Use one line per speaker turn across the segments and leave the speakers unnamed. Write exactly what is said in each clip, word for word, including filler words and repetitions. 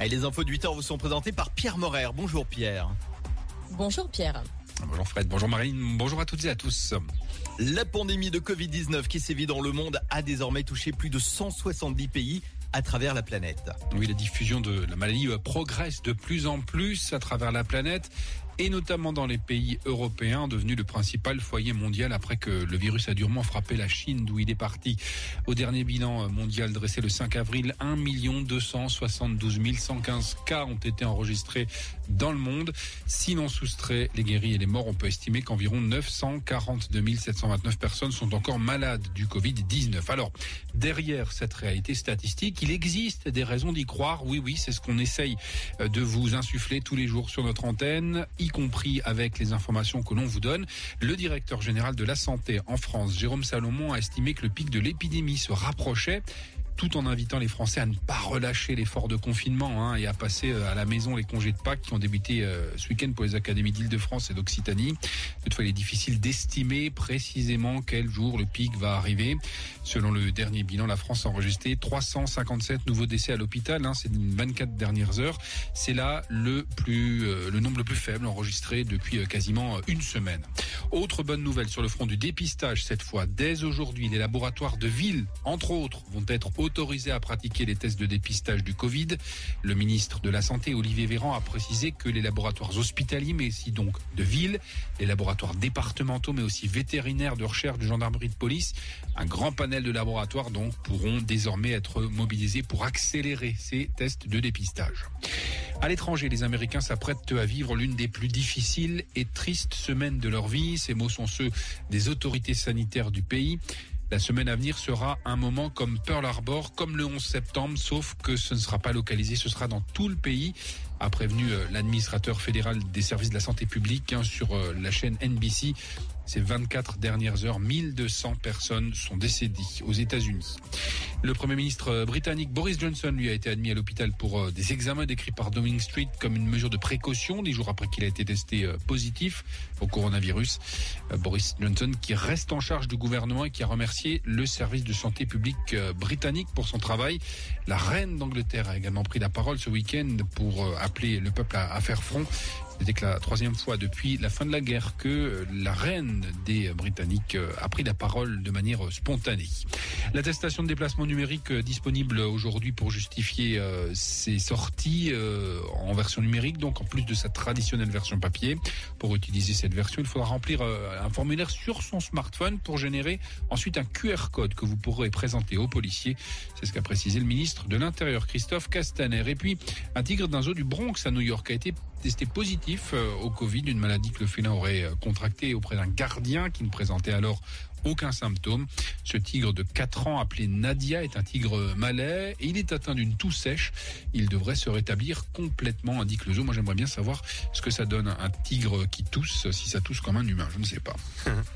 Et les infos de huit heures vous sont présentées par Pierre Morer. Bonjour Pierre.
Bonjour Pierre.
Bonjour Fred, bonjour Marine, bonjour à toutes et à tous.
La pandémie de covid dix-neuf qui sévit dans le monde a désormais touché plus de cent soixante-dix pays à travers la planète.
Oui, la diffusion de la maladie progresse de plus en plus à travers la planète et notamment dans les pays européens, devenu le principal foyer mondial après que le virus a durement frappé la Chine d'où il est parti. Au dernier bilan mondial dressé le cinq avril, un million deux cent soixante-douze mille cent quinze cas ont été enregistrés dans le monde. Si l'on soustrait les guéris et les morts, on peut estimer qu'environ neuf cent quarante-deux mille sept cent vingt-neuf personnes sont encore malades du covid dix-neuf. Alors, derrière cette réalité statistique, il existe des raisons d'y croire. Oui, oui, c'est ce qu'on essaye de vous insuffler tous les jours sur notre antenne, y compris avec les informations que l'on vous donne. Le directeur général de la santé en France, Jérôme Salomon, a estimé que le pic de l'épidémie se rapprochait, tout en invitant les Français à ne pas relâcher l'effort de confinement hein, et à passer à la maison les congés de Pâques qui ont débuté euh, ce week-end pour les académies d'Île-de-France et d'Occitanie. Toutefois, il est difficile d'estimer précisément quel jour le pic va arriver. Selon le dernier bilan, la France a enregistré trois cent cinquante-sept nouveaux décès à l'hôpital hein, ces vingt-quatre dernières heures. C'est là le plus euh, le nombre le plus faible enregistré depuis euh, quasiment une semaine. Autre bonne nouvelle sur le front du dépistage cette fois. Dès aujourd'hui, les laboratoires de ville, entre autres, vont être autorisés à pratiquer les tests de dépistage du Covid. Le ministre de la Santé, Olivier Véran, a précisé que les laboratoires hospitaliers, mais aussi donc de ville, les laboratoires départementaux, mais aussi vétérinaires, de recherche, de gendarmerie, de police, un grand panel de laboratoires donc pourront désormais être mobilisés pour accélérer ces tests de dépistage. À l'étranger, les Américains s'apprêtent à vivre l'une des plus difficiles et tristes semaines de leur vie. Ces mots sont ceux des autorités sanitaires du pays. La semaine à venir sera un moment comme Pearl Harbor, comme le onze septembre, sauf que ce ne sera pas localisé, ce sera dans tout le pays, a prévenu l'administrateur fédéral des services de la santé publique hein, sur la chaîne N B C. Ces vingt-quatre dernières heures, mille deux cents personnes sont décédées aux États-Unis. Le Premier ministre britannique Boris Johnson lui a été admis à l'hôpital pour des examens décrits par Downing Street comme une mesure de précaution, des jours après qu'il a été testé positif au coronavirus. Boris Johnson qui reste en charge du gouvernement et qui a remercié le service de santé publique britannique pour son travail. La reine d'Angleterre a également pris la parole ce week-end pour appeler le peuple à, à faire front. C'était que la troisième fois depuis la fin de la guerre que la reine des Britanniques a pris la parole de manière spontanée. L'attestation de déplacement numérique disponible aujourd'hui pour justifier euh, ses sorties euh, en version numérique, donc en plus de sa traditionnelle version papier. Pour utiliser cette version, il faudra remplir euh, un formulaire sur son smartphone pour générer ensuite un Q R code que vous pourrez présenter aux policiers. C'est ce qu'a précisé le ministre de l'Intérieur, Christophe Castaner. Et puis, un tigre d'un zoo du Bronx à New York a été testé positif euh, au Covid, une maladie que le félin aurait euh, contractée auprès d'un gardien qui ne présentait alors aucun symptôme. Ce tigre de quatre ans appelé Nadia est un tigre malais et il est atteint d'une toux sèche. Il devrait se rétablir complètement, indique le zoo. Moi, j'aimerais bien savoir ce que ça donne un tigre qui tousse, si ça tousse comme un humain. Je ne sais pas.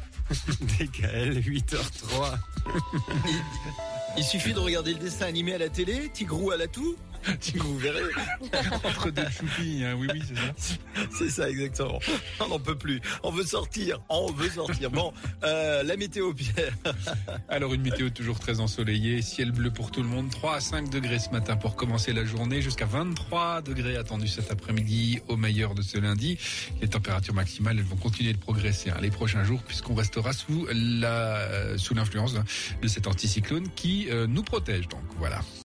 D K L, huit heures zéro trois. il, il suffit de regarder le dessin animé à la télé, Tigrou à la toux. Tigrou, vous verrez.
Entre deux choupis, hein. Oui, oui, c'est ça.
C'est ça, exactement. On n'en peut plus. On veut sortir. On veut sortir. Bon, euh, la météo, Pierre.
Alors, une météo toujours très ensoleillée. Ciel bleu pour tout le monde. trois à cinq degrés ce matin pour commencer la journée. Jusqu'à vingt-trois degrés attendus cet après-midi au meilleur de ce lundi. Les températures maximales, elles vont continuer de progresser hein, les prochains jours puisqu'on restera sous la, sous l'influence de cet anticyclone qui euh, nous protège. Donc, voilà.